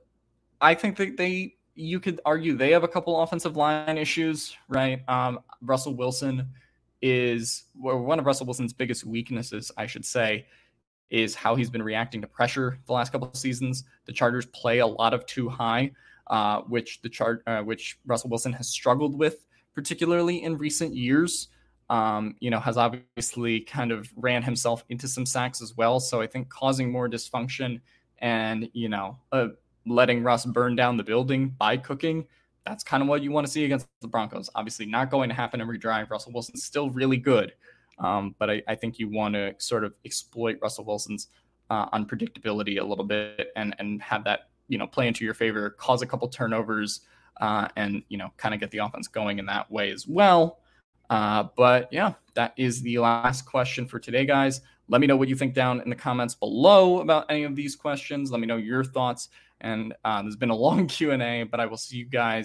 [SPEAKER 2] I think that you could argue they have a couple offensive line issues, right? Russell Wilson one of Russell Wilson's biggest weaknesses, I should say, is how he's been reacting to pressure the last couple of seasons. The Chargers play a lot of too high, which Russell Wilson has struggled with, particularly in recent years. has obviously kind of ran himself into some sacks as well. So I think causing more dysfunction and, letting Russ burn down the building by cooking, that's kind of what you want to see against the Broncos. Obviously not going to happen every drive. Russell Wilson's still really good. But I think you want to sort of exploit Russell Wilson's unpredictability a little bit and have that, play into your favor, cause a couple turnovers, and, kind of get the offense going in that way as well. But yeah, that is the last question for today, guys. Let me know what you think down in the comments below about any of these questions. Let me know your thoughts. And there's been a long Q&A, but I will see you guys